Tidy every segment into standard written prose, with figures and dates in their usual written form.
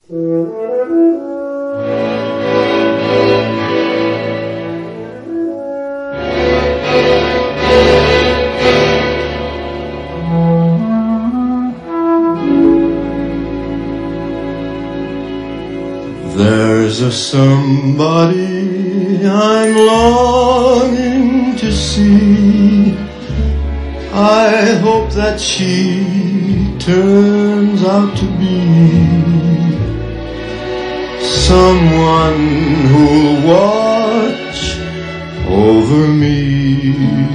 There's a somebody I'm longing to see. I hope that she turns out to be someone who'll watch over me.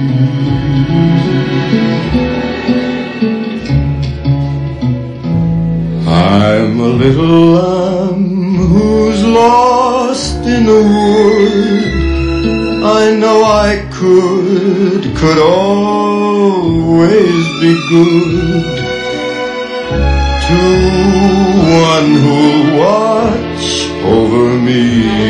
I'm a little lamb who's lost in the wood. I know I could always be good to one who'll watch over me.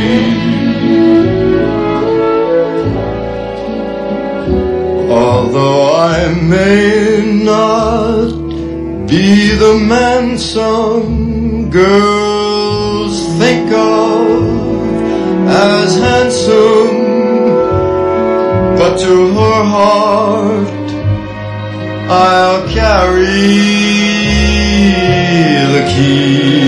Although I may not be the man some girls think of as handsome, but to her heart I'll carry the key.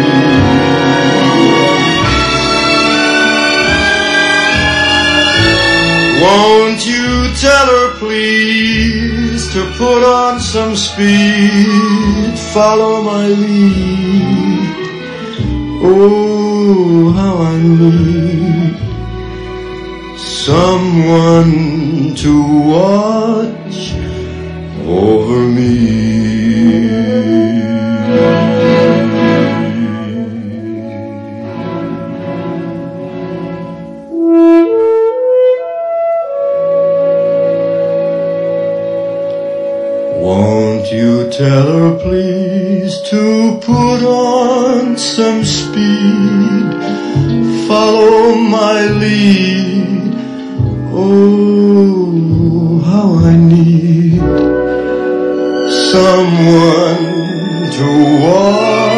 Won't you tell her please to put on some speed, follow my lead. Oh, how I need someone to watch over me. Won't you tell her please to put on some speed, follow my lead. Oh, how I need someone to walk